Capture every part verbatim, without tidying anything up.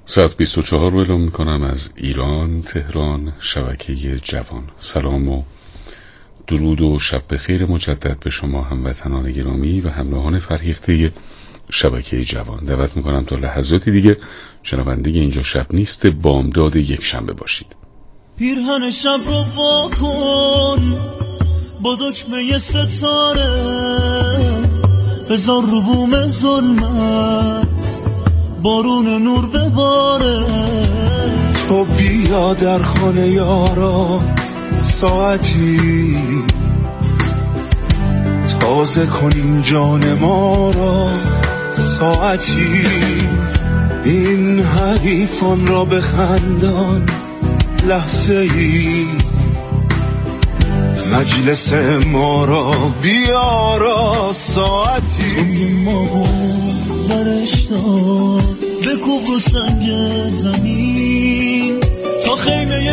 ساعت بیست و چهار رو اعلام میکنم از ایران، تهران، شبکه جوان. سلام و درود و شب بخیر مجدد به شما هموطنان گرامی و همراهان فرهیخته شبکه جوان. دعوت میکنم تا لحظاتی دیگه شنونده اینجا شب نیست بامداد یک شنبه باشید. پیرهن شب رو واکن با دکمه ستاره، بذار رو بوم ظلمت بارون نور بباره. تو بیا در خانه یارا ساعتی، تازه کنیم جان ما را ساعتی. این حریفان را بخندان لحظه ای، مجلس ما را بیارا ساعتی. توی ما برش دار بکوب رو سنگ زمین تا خیمه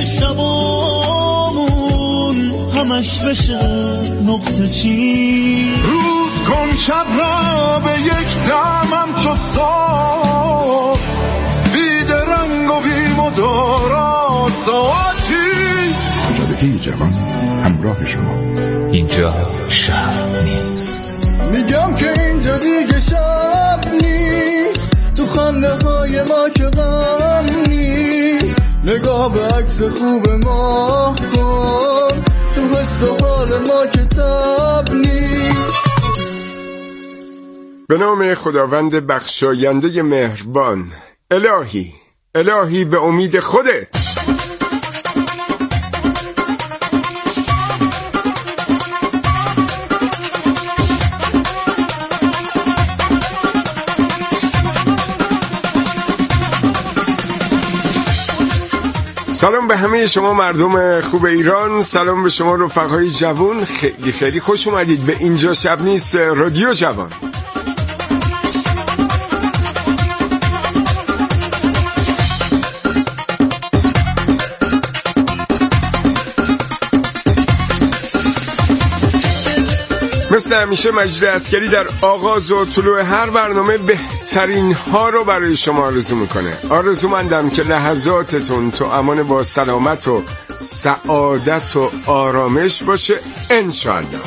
شبامون همش بشه نقطه چین. روز کن شب را به یک دمم چو صبح، بید رنگ و بی مدارا ساعتی. شبکه جوان همراه شما. اینجا شب نیست. میگم که اینجا دیگه شب نیست، تو خنده های ما که غم نیست. نگاه به عکس خوب ما کن، تو حس و حال ما که تب نیست. به نام خداوند بخشاینده مهربان. الهی الهی به امید خودت. سلام به همه شما مردم خوب ایران، سلام به شما رفقای جوان. خیلی خیلی خوش اومدید به اینجا شب نیست رادیو جوان. مثل همیشه مجید عسکری در آغاز و طلوع هر برنامه بهترین ها رو برای شما آرزو میکنه. آرزومندم که لحظاتتون تو امان با سلامت و سعادت و آرامش باشه انشاءالله.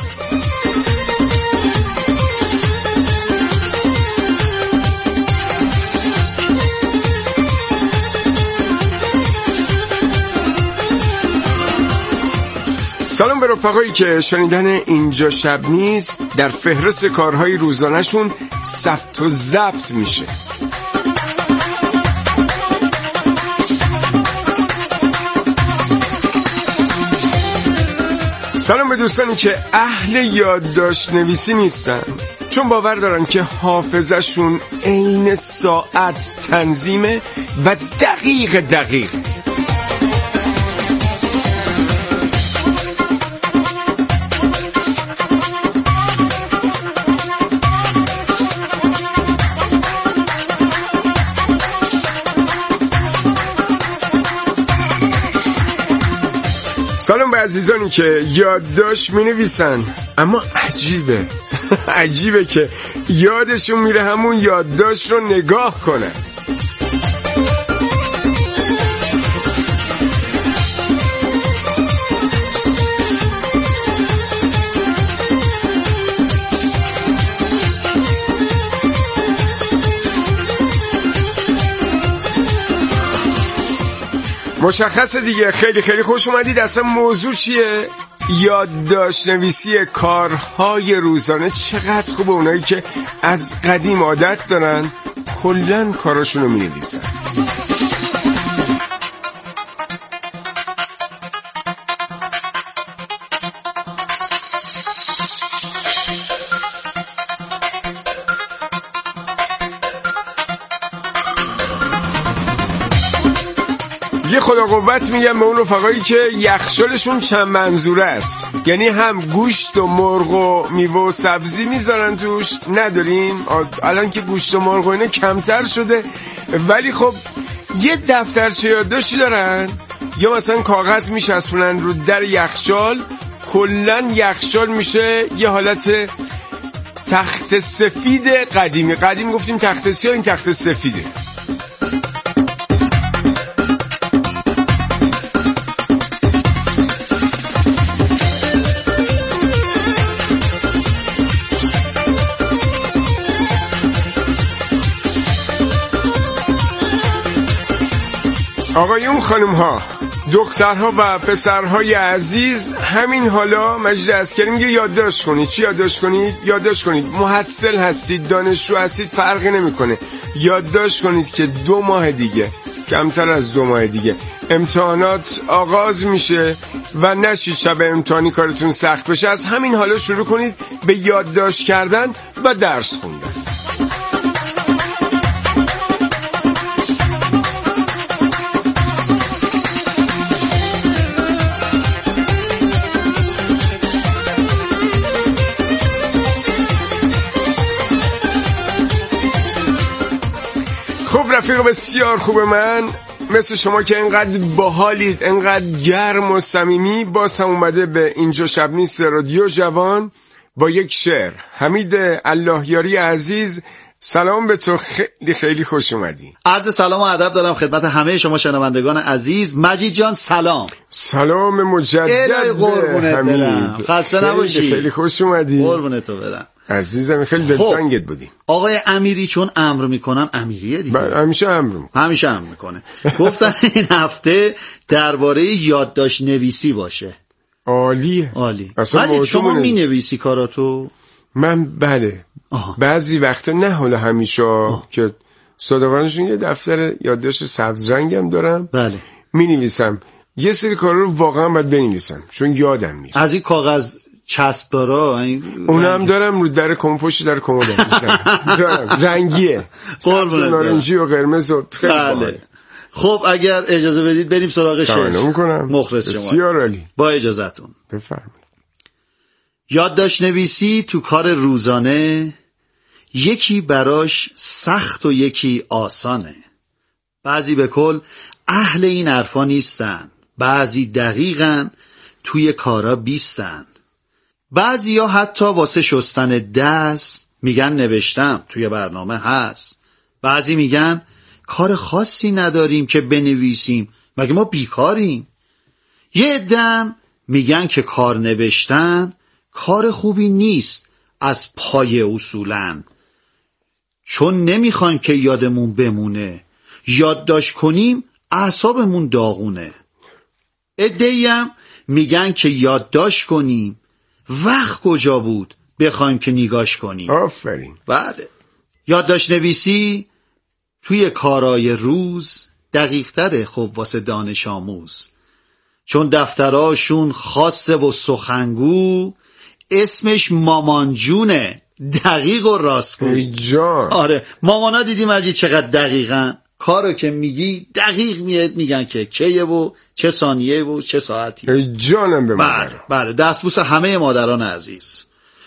سلام به رفقایی که شنیدن اینجا شب نیست در فهرست کارهای روزانه‌شون ثبت و ضبط میشه. سلام به دوستانی که اهل یادداشت نویسی نیستن، چون باور دارن که حافظه‌شون عین ساعت تنظیمه و دقیق دقیق. سلام به عزیزانی که یادداشت می نویسن اما عجیبه عجیبه که یادشون میره همون یادداشت رو نگاه کنن. مشخصه دیگه. خیلی خیلی خوش اومدید. اصلا موضوع چیه؟ یادداشت نویسی کارهای روزانه. چقدر خوبه اونایی که از قدیم عادت دارن کلن کاراشونو می نویسن. یه خدا قوت میگم به اون رفقایی که یخچالشون چند منظوره است، یعنی هم گوشت و مرغ و میوه و سبزی میذارن توش. ندارین الان که گوشت و مرغ و اینا کمتر شده، ولی خب یه دفترچه یادداشتی دارن یا مثلا کاغذ میچسبونن رو در یخچال. کلن یخچال میشه یه حالت تخت سفید قدیمی. قدیم گفتیم تخت سیاه، این تخت سفیده. آقایون، خانم ها، دخترها و پسرهای عزیز، همین حالا مجید عسکری میگه یادداشت کنید. چی یادداشت کنید؟ یادداشت کنید. محصل هستید، دانشجو هستید، فرقی نمیکنه. یادداشت کنید که دو ماه دیگه، کمتر از دو ماه دیگه امتحانات آغاز میشه و نشید شب امتحانی کارتون سخت بشه. از همین حالا شروع کنید به یادداشت کردن و درس خوندن. خب رفیق بسیار خوب من، مثل شما که انقدر باحالید، انقدر گرم و صمیمی، باز هم اومده به اینجا شب نیست رادیو جوان با یک شعر. حمید اللهیاری عزیز، سلام به تو، خیلی خیلی خوش اومدی. عرض سلام و ادب دارم خدمت همه شما شنوندگان عزیز. مجید جان سلام. سلام مجدد. الهی قربونت برم، خسته نباشی. خیلی خوش اومدی. قربونت تو برم عزیزم، خیلی دلتنگت بودی. آقای امیری چون امر میکنن امیریه دیگه. من همیشه امر میکنم. همیشه امر میکنه. گفتن این هفته درباره یادداشت نویسی باشه. عالیه. عالی. ولی شما می نویسی کاراتو؟ من بله. آه. بعضی وقتا، نه حالا همیشه، آه. که صادقانشون یه دفتر یادداشت سبز رنگم دارم. بله. می نویسم. یه سری کارا رو واقعا باید بنویسم چون یادم میره. از این کاغذ چسب دارا اونم دارم، رو در کمپوش در کمد دارم. رنگیه، سبز و نارنجی و قرمز و خیلی باحاله. خب اگر اجازه بدید بریم سراغ شعر. تمام می‌کنم. مخلص شما. بسیار عالی. با اجازهتون. بفرمایید. یادداشت نویسی تو کار روزانه، یکی براش سخت و یکی آسانه. بعضی به کل اهل این حرفا نیستن، بعضی دقیقاً توی کارا بیستن. بعضی ها حتی واسه شستن دست میگن نوشتم، توی برنامه هست. بعضی میگن کار خاصی نداریم که بنویسیم، مگه ما بیکاریم. یه عده‌ام میگن که کار نوشتن کار خوبی نیست از پای اصولن، چون نمیخوایم که یادمون بمونه، یادداشت کنیم اعصابمون داغونه. عده‌ام میگن که یادداشت کنیم، وقت کجا بود بخوایم که نگاش کنیم. آفرین. بله. یادداشت نویسی توی کارای روز دقیق تره خب واسه دانش آموز، چون دفتراشون خاصه و سخنگو، اسمش مامانجونه، دقیق و راستگو. ای جان. آره مامانا دیدی مجید چقدر دقیقن، کارو که میگی دقیق میاد، میگن که کیه و چه ثانیه و چه ساعتی. ای جانم به مادر. بله بله، دستبوس همه مادران عزیز.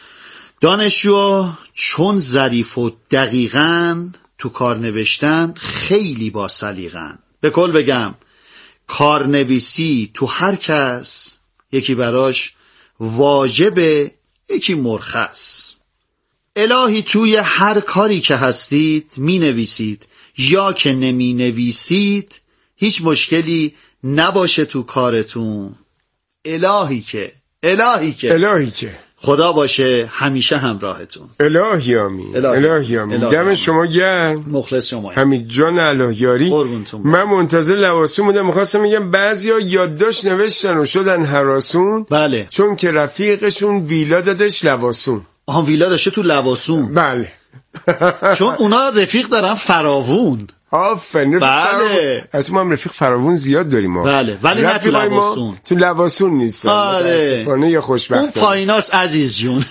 دانشجو چون ظریف و دقیقن، تو کار نوشتن خیلی با سلیقن. به کل بگم کارنویسی تو هر کس، یکی براش واجبه، یکی مرخص. الهی توی هر کاری که هستید می نویسید یا که نمی نویسید، هیچ مشکلی نباشه تو کارتون. الهی که الهی که الهی که خدا باشه همیشه همراهتون. الهی آمین. الهی, الهی آمین. دم شما گرم. مخلص شما. حمید جان اللهیاری. من منتظر لواسون بودم، می‌خواستم میگم بعضیا یادداشت نوشتن و شدن هراسون. بله. چون که رفیقشون ویلا دادش لواسون. آها ویلا داشته تو لواسون. بله. چون اونا رفیق دارن فراوون. آفرین. بله. حتی ما هم رفیق فراوون زیاد داریم ما. بله ولی نه تو لواسون. تو لواسون نیستن. آره. یا خوشبختانه. اون پاییناس عزیز جون.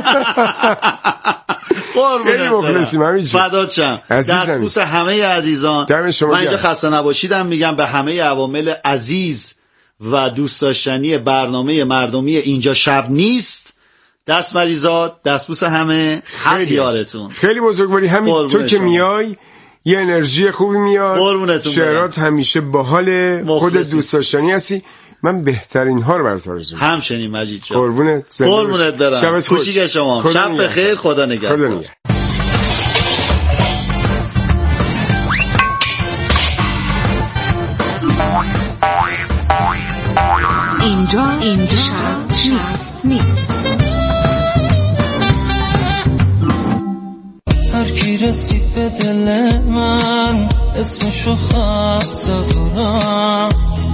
خیلی مخلصیم همین جون. فدات شم. دستبوس همه عزیزان. دم شما من اینجا خسته نباشیدم میگم به همه عوامل عزیز و دوست داشتنی برنامه مردمی اینجا شب نیست. دست مریضات، دستبوس همه، حق یارتون. خیلی بزرگواری. همین تو که میای یه انرژی خوبی میاد. شعرات همیشه باحال، خودت دوست داشتنی هستی. من بهترین ها رو برات آرزو می‌کنم. همچنین مجید جان. قربونت. قربونت دارم. شبت خوش. خوشی شما. شب بخیر. خدا نگهدار. اینجا اینجا شب نیست نیست. هر کی رسید به دل من اسمشو خط زد و رفت.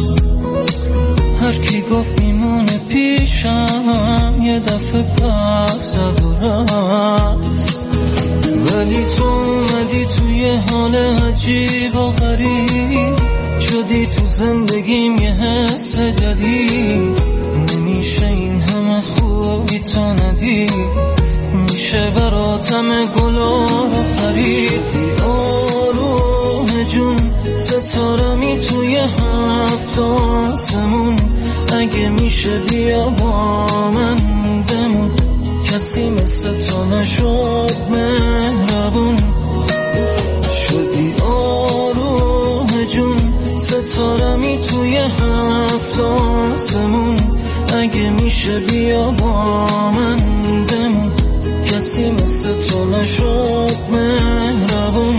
هر کی گفت میمونه پیشم یه دفعه پر زد و رفت. ولی تو اومدی توی حال عجیب و غریب، شدی تو زندگیم یه حس جدید. نمیشه این همه خوبی تا ندی، میشه براتم گلا رو خرید. آروم جون ستارمی توی هفت آسمون، اگه میشه بیا با من بمون. کسی مثل تو نشد مهربون. شدی آروم جون ستارمی توی هفت آسمون، اگه میشه بیا با من بمون. کسی مثل تو نشد مهربون.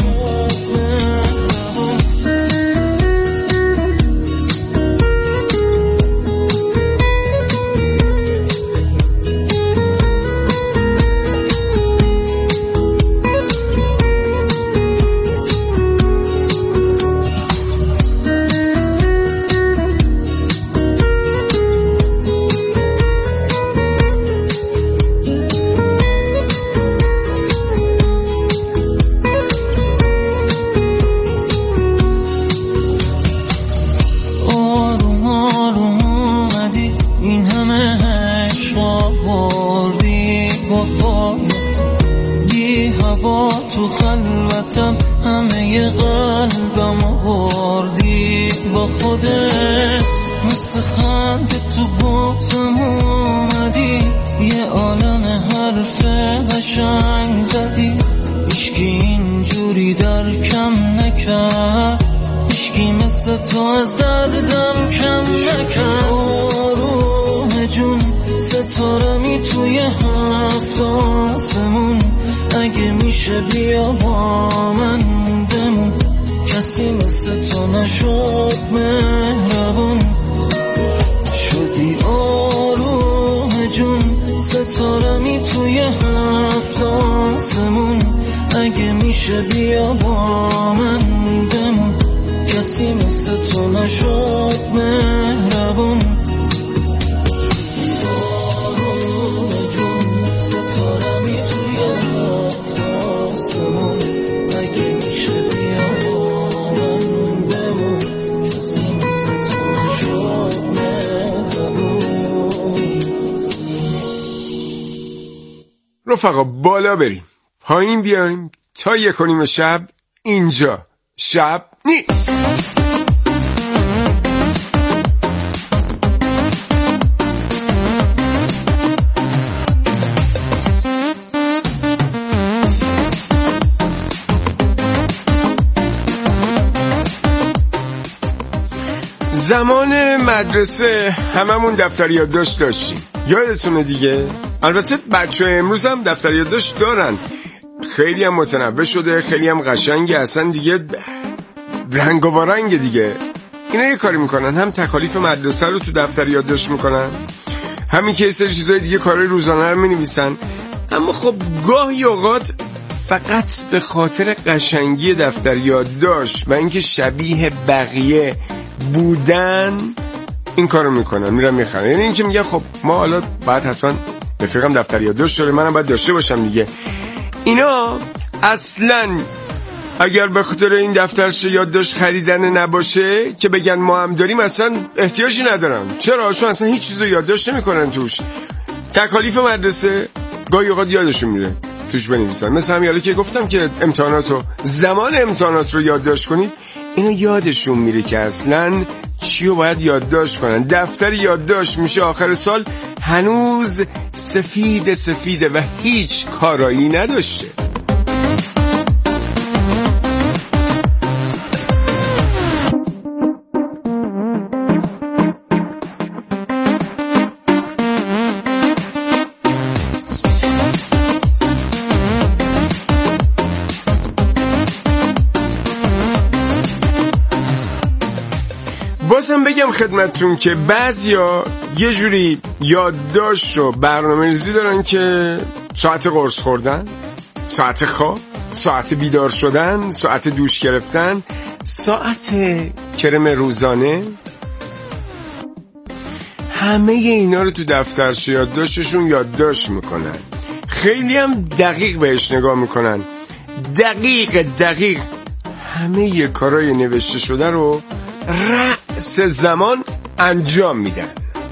تو خلوتم همه قلبم آوردی با خودت. مثل خنده تو بغزم اومدی، یه عالم حرف قشنگ زدی. هیچکی اینجوری درکم نکرد، هیچکی مثل تو از دردم کم نکرد. آروم جون ستارمی توی هفت آسمون، اگه میشه بیا با من بمون. کسی مثل تو نشد مهربون. شدی آروم جون ستارمی توی هفت آسمون، اگه میشه بیا با من بمون. کسی مثل تو نشد مهربون. رفقا بالا بریم پایین بیایم تا یک و نیم شب اینجا شب نیست. زمان مدرسه هممون دفتر یادداشت داشتیم، یادتونه دیگه؟ البته بچه امروز هم دفتر یادداشت دارن، خیلی هم متنوع شده، خیلی هم قشنگه، اصلا دیگه رنگ و رنگ دیگه. اینا یه کاری میکنن، هم تکالیف مدرسه رو تو دفتر یادداشت میکنن، همین که یه سری چیزای دیگه کارهای روزانه رو مینویسن. اما خب گاهی اوقات فقط به خاطر قشنگی دفتر یادداشت و اینکه شبیه بقیه بودن این کارو میکنن، میرن میخرن. یعنی اینکه میگه خب ما حالا باید حتما رفیقم دفتر یادداشت داره، منم باید داشته باشم دیگه. اینا اصلا اگر به خاطر این دفترش یادداشت خریدن نباشه که بگن ما هم داریم، اصلا احتیاجی ندارن. چرا؟ چون اصلا هیچ چیزو یادداشت نمیکنن توش. تکالیف مدرسه گاهی اوقات یادشون میره توش بنویسن. مثلا همین حالا که گفتم که امتحاناتو زمان امتحانات رو یادداشت کنید، اینا یادشون میره که اصلا چی رو باید یادداشت کنن. دفتر یادداشت میشه آخر سال هنوز سفید سفیده و هیچ کارایی نداشته. بازم بگم خدمتتون که بعضیا یه جوری یادداشت و برنامه‌ریزی دارن که ساعت قرص خوردن، ساعت خواب، ساعت بیدار شدن، ساعت دوش گرفتن، ساعت کرم روزانه، همه اینا رو تو دفترش یادداشتشون یادداشت میکنن. خیلی هم دقیق بهش نگاه میکنن، دقیق دقیق همه ی کارای نوشته شده رو رأس زمان انجام میدن.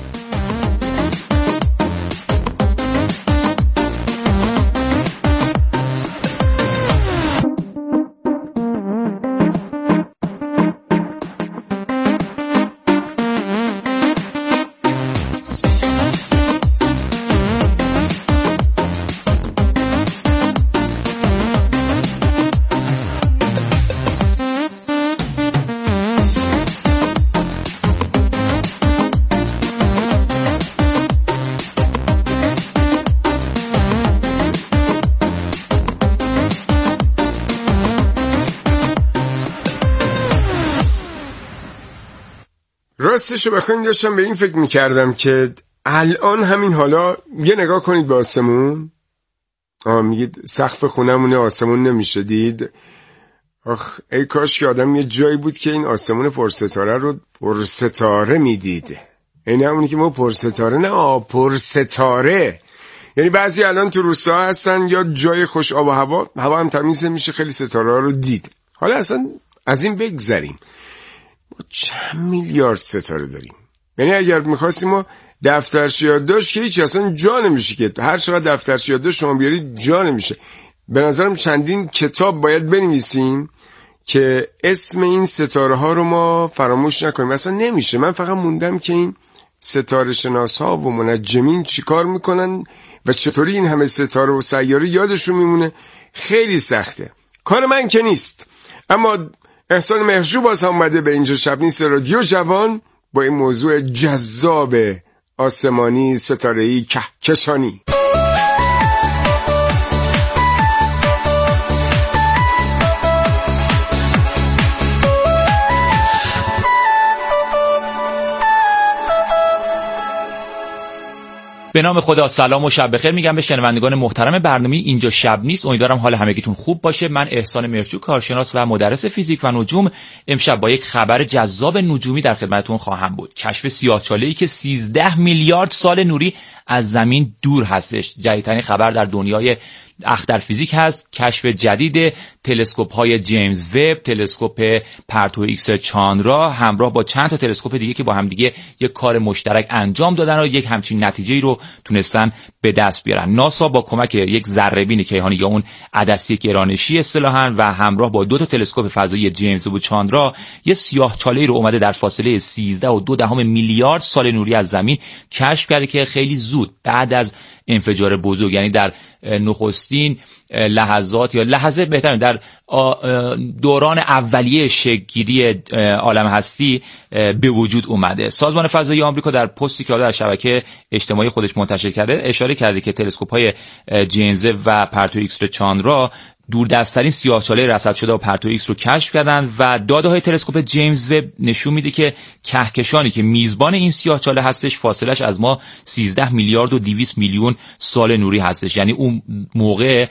راستشو بخواین داشتم به این فکر میکردم که الان همین حالا یه نگاه کنید به آسمون. آه میگید سقف خونمونه آسمون نمیشه دید. آخ ای کاش که آدم یه جایی بود که این آسمون پرستاره رو پرستاره میدید. این همونی که ما پرستاره نه آه پرستاره. یعنی بعضی الان تو روستا هستن یا جای خوش آب و هوا، هوا هم تمیز میشه، خیلی ستاره ها رو دید. حالا اصلا از این بگذریم، ما چند میلیارد ستاره داریم. یعنی اگر میخواستیم ما دفترچه یادداشت که هیچ اصلا جا نمیشه، که هر چقدر دفترچه یادداشت شما بیارید جا نمیشه. به نظرم چندین کتاب باید بنویسیم که اسم این ستاره ها رو ما فراموش نکنیم. اصلا نمیشه. من فقط موندم که این ستاره شناس ها و منجمین چی کار میکنن و چطوری این همه ستاره و سیاره یادشون میمونه. خیلی سخته، کار من که نیست. اما احسان مهرجو باز هم اومده به اینجا شب نیست رادیو جوان با این موضوع جذاب آسمانی ستاره‌ای کهکشانی. به نام خدا، سلام و شب بخیر میگم به شنوندگان محترم برنامه اینجا شب نیست. امیدوارم حال همگیتون خوب باشه. من احسان مهرجو، کارشناس و مدرس فیزیک و نجوم، امشب با یک خبر جذاب نجومی در خدمتتون خواهم بود. کشف سیاه‌چاله‌ای که سیزده میلیارد سال نوری از زمین دور هستش. جدیدترین خبر در دنیای اختر فیزیک هست. کشف جدید تلسکوپ های جیمز وب، تلسکوپ پرتو ایکس چاندرا، همراه با چند تا تلسکوپ دیگه که با هم دیگه یک کار مشترک انجام دادن و یک همچین نتیجه‌ای رو تونستن به دست بیارن. ناسا با کمک یک ذره‌بین کیهانی یا اون عدسی گرانشی اصطلاحاً و همراه با دو تا تلسکوپ فضایی جیمز وب و چاندرا یه سیاه‌چاله‌ای رو اومده در فاصله سیزده و دو دهم میلیارد سال نوری از زمین کشف کرده که خیلی زود بعد از انفجار بزرگ، یعنی در نخستین لحظات یا لحظه بهتر در دوران اولیه شکل‌گیری عالم هستی به وجود اومده. سازمان فضایی آمریکا در پستی که در شبکه اجتماعی خودش منتشر کرده اشاره کرده که تلسکوپ‌های جیمز وب و پرتو ایکس چاندرا دوردستترین سیاه‌چاله رصد شده و پرتو ایکس رو کشف کردن و داده‌های تلسکوپ جیمز وب نشون میده که کهکشانی که میزبان این سیاه‌چاله هستش فاصلش از ما سیزده میلیارد و دویست میلیون سال نوری هستش. یعنی اون موقع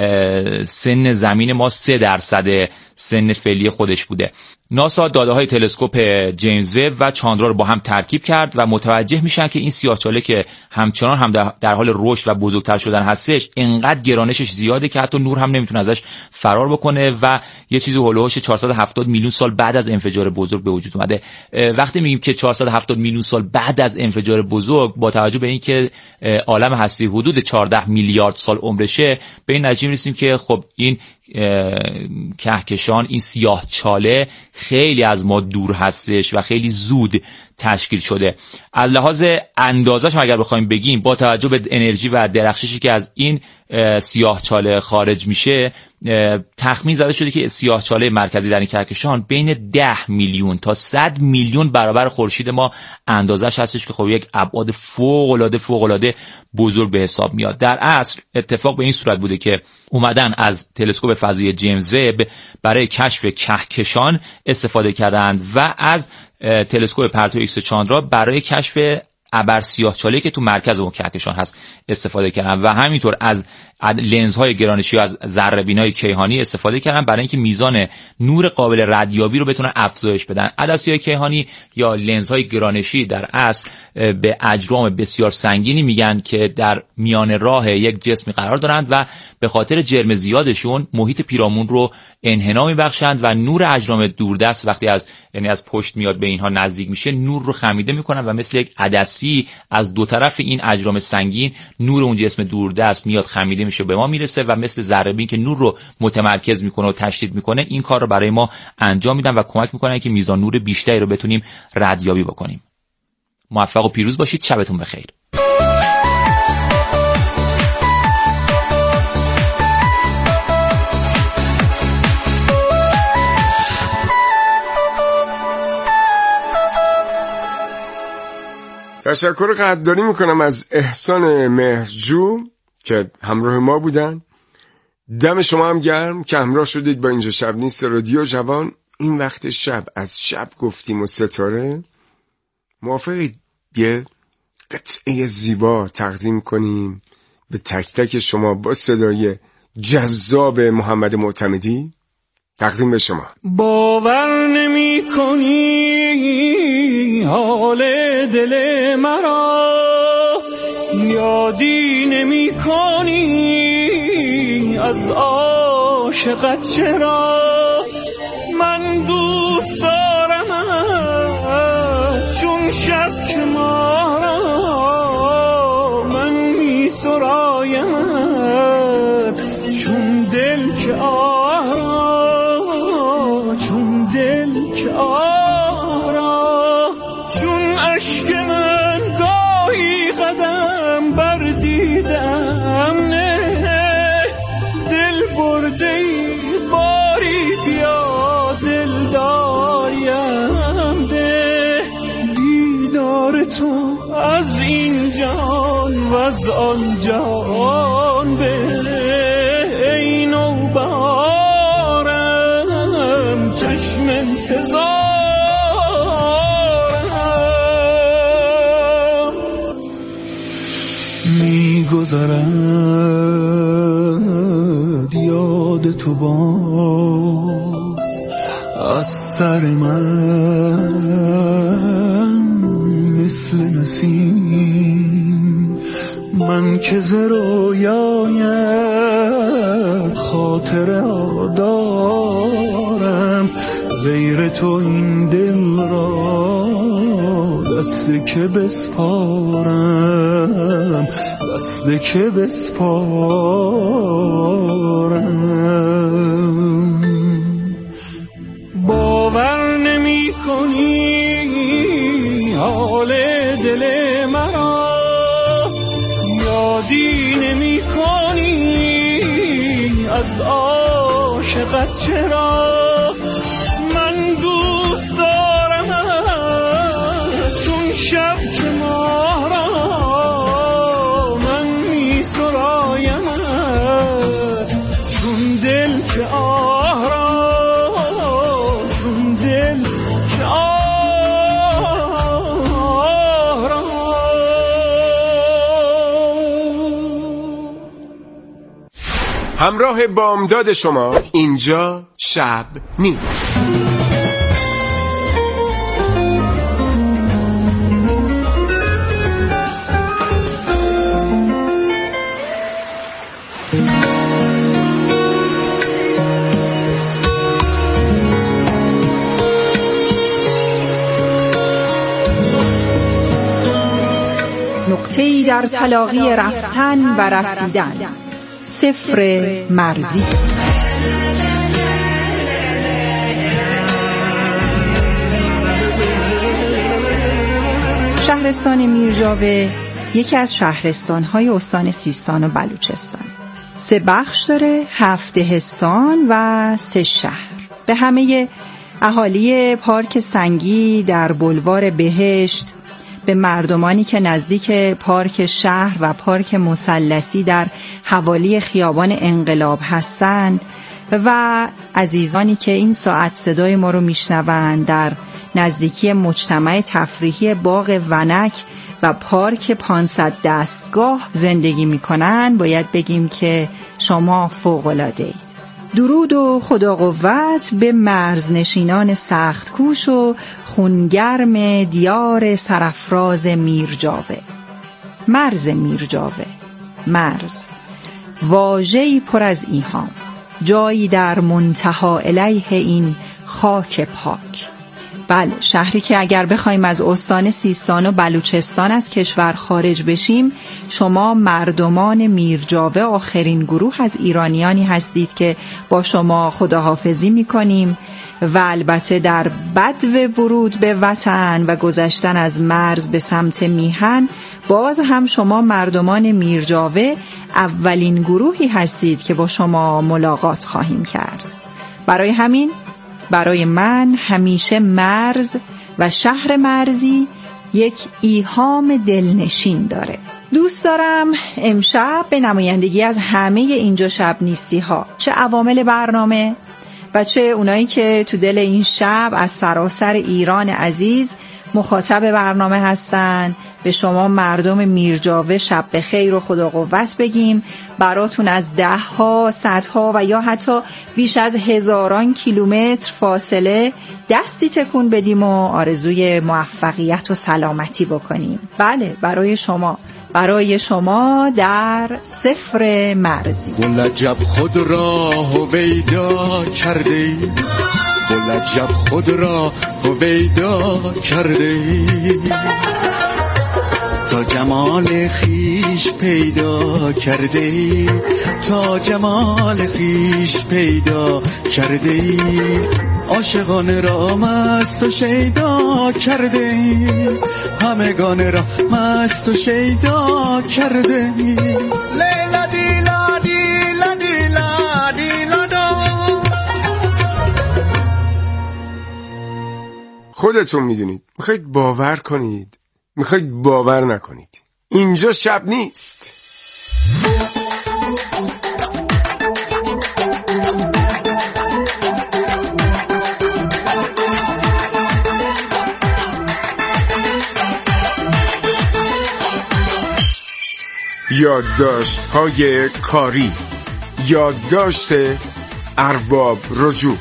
سن زمین ما سه درصد سن فعلی خودش بوده. ناسا داده‌های تلسکوپ جیمز وب و چاندرا رو با هم ترکیب کرد و متوجه میشن که این سیاه‌چاله که همچنان هم در حال رشد و بزرگتر شدن هستش، اینقدر گرانشش زیاده که حتی نور هم نمیتونه ازش فرار بکنه و یه چیزی هولوش چهارصد و هفتاد میلیون سال بعد از انفجار بزرگ به وجود اومده. وقتی میگیم که چهارصد و هفتاد میلیون سال بعد از انفجار بزرگ، با توجه به اینکه عالم هستی حدود چهارده میلیارد سال عمرشه، به این نتیجه میرسیم که خب این کهکشان، این سیاه‌چاله خیلی از ما دور هستش و خیلی زود تشکیل شده. از لحاظ اندازش اگر بخوایم بگیم، با توجه به انرژی و درخششی که از این سیاه‌چاله خارج میشه، تخمین زده شده که سیاه‌چاله مرکزی در این کهکشان بین ده میلیون تا صد میلیون برابر خورشید ما اندازش هستش که خب یک ابعاد فوق‌العاده فوق‌العاده بزرگ به حساب میاد. در اصل اتفاق به این صورت بوده که اومدن از تلسکوپ فضایی جیمز وب برای کشف کهکشان استفاده کردند و از تلسکوپ پرتو ایکس چاندرا برای کشف ابر سیاه‌چاله‌ای که تو مرکز اون کهکشان هست استفاده کردن و همینطور از لنزهای گرانشی از ذره‌بینای کیهانی استفاده کردن برای اینکه میزان نور قابل ردیابی رو بتونن افزایش بدن. عدسی‌های کیهانی یا لنزهای گرانشی در اصل به اجرام بسیار سنگینی میگن که در میان راه یک جسمی قرار دارند و به خاطر جرم زیادشون محیط پیرامون رو انحنا میبخشند و نور اجرام دوردست وقتی از یعنی از پشت میاد به اینها نزدیک میشه نور رو خمیده میکنن و مثل یک عدسی از دو طرف این اجرام سنگین نور اون جسم دوردست میاد خمیده میشه به ما میرسه و مثل ذره‌بین که نور رو متمرکز میکنه و تشدید میکنه این کار رو برای ما انجام میدن و کمک میکنن که میزان نور بیشتری رو بتونیم ردیابی بکنیم. موفق و پیروز باشید. شبتون بخیر. تشکر قدردانی میکنم از احسان مهرجو که همراه ما بودن. دم شما هم گرم که همراه شدید با اینجا شب نیست رادیو جوان. این وقت شب از شب گفتیم و ستاره موافقید یه قطعه زیبا تقدیم کنیم به تک تک شما با صدای جذاب محمد معتمدی؟ تقدیم به شما. باور نمی کنی حال دل مرا، یادی نمی کنی از عاشقت چرا. من دوست دارم چون شب که ما را، من می سرایم چون دل که آه را، چون دل که آه را، چون اشک من گاهی قدم بردیدم نه، دل برده ای باری بیا دل داریم ده، دیدار تو از این جان و از آن جان به ای نوبهارم چشم انتظارم. میگذرد یاد تو باز از سر من مثل نسیم، من که ز رویایت خاطره ها دارم، غیر تو این دل را دست که بسپارم، دست که بسپارم. باور نمی کنی حال دل مرا، یادی نمی کنی از عاشقت چرا. من دوست دارم چون شب که ماه را، من می سرایم چون دل که آه را، چون دل که آه را. همراه بامداد شما اینجا شب نیست. نقطه‌ای در تلاقی رفتن و رسیدن، صفر مرزی. شهرستان میرجاوه یکی از شهرستان‌های استان سیستان و بلوچستان. سه بخش داره، هفت دهستان و سه شهر. به همه اهالی پارک سنگی در بلوار بهشت، به مردمانی که نزدیک پارک شهر و پارک مثلثی در حوالی خیابان انقلاب هستند و عزیزانی که این ساعت صدای ما رو میشنوند در نزدیکی مجتمع تفریحی باغ ونک و پارک پانصد دستگاه زندگی میکنن، باید بگیم که شما فوق‌العاده اید. درود و خدا قوت به مرزنشینان سخت کوش و خونگرم دیار سرافراز میرجاوه. مرز میرجاوه، مرز، واژه‌ای پر از ایهام، جایی در منتها الیه این خاک پاک. بله، شهری که اگر بخوایم از استان سیستان و بلوچستان از کشور خارج بشیم، شما مردمان میرجاوه آخرین گروه از ایرانیانی هستید که با شما خداحافظی میکنیم و البته در بدو ورود به وطن و گذشتن از مرز به سمت میهن، باز هم شما مردمان میرجاوه اولین گروهی هستید که با شما ملاقات خواهیم کرد. برای همین برای من همیشه مرز و شهر مرزی یک ایهام دلنشین داره. دوست دارم امشب به نمایندگی از همه اینجا شب نیستی ها، چه عوامل برنامه و چه اونایی که تو دل این شب از سراسر ایران عزیز مخاطب برنامه هستن، به شما مردم میرجاوه شب بخیر و خدا قوت بگیم. براتون از ده ها، صدها و یا حتی بیش از هزاران کیلومتر فاصله دستی تکون بدیم و آرزوی موفقیت و سلامتی بکنیم. بله، برای شما، برای شما در صفر مرزی. بلجب خود را هویدا کرده، بلجب خود را هویدا کرده، تا جمال خیش پیدا کرده، تا جمال خیش پیدا کرده، عاشقان را مست و شیدا کرده، همگان را مست و شیدا کرده. لیلا دیلا دیلا دیلا دیلا دا. خودتون میدونید، میخواید باور کنید، میخواید باور نکنید، اینجا شب نیست. یادداشت های کاری، یادداشت ارباب رجوع.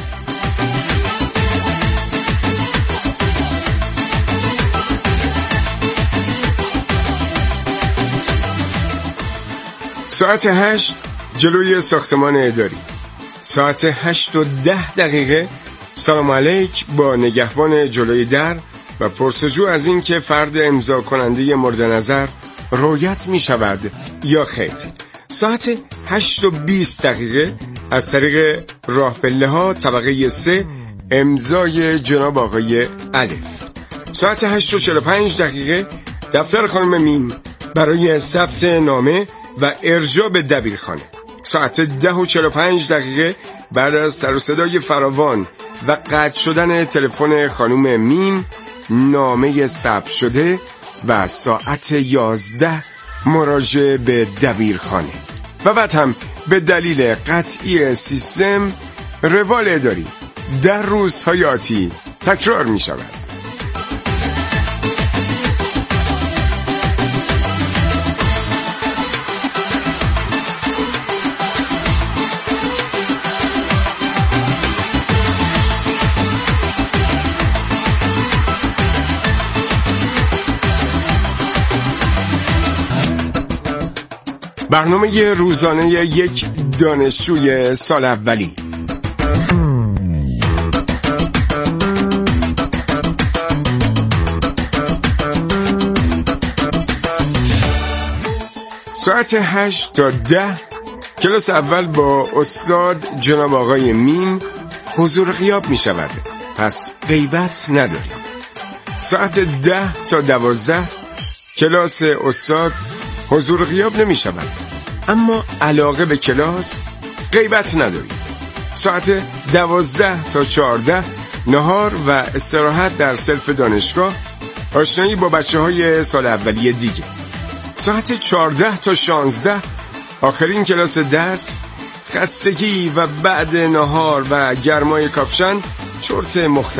ساعت هشت جلوی ساختمان اداری. ساعت هشت و ده دقیقه سلام علیک با نگهبان جلوی در و پرسجو از این که فرد امضا کننده مورد نظر رویت می شود یا خیر. ساعت هشت و بیست دقیقه از طریق راه پله ها طبقه سه امضای جناب آقای الف. ساعت هشت و چهل و پنج دقیقه دفتر خانم میم برای ثبت نامه و ارجاع به دبیرخانه. ساعت ده و چهل و پنج دقیقه بعد از سر و صدای فراوان و قطع شدن تلفن خانم میم، نامه ثبت شده و ساعت یازده مراجعه به دبیرخانه و بعد هم به دلیل قطعی سیستم روال اداری در روزهای آتی تکرار می شود. برنامه روزانه یک دانشجوی سال اولی. ساعت هشت تا ده کلاس اول با استاد جناب آقای میم حضور غیاب می شود، پس غیبت نداریم. ساعت ده تا دوازده کلاس استاد حضور غیاب نمی شود، اما علاقه به کلاس غیبت نداریم. ساعت دوازده تا چهارده نهار و استراحت در سلف دانشگاه، آشنایی با بچه های سال اولیه دیگه. ساعت چهارده تا شانزده آخرین کلاس درس، خستگی و بعد نهار و گرمای کاپشن چرت مختلف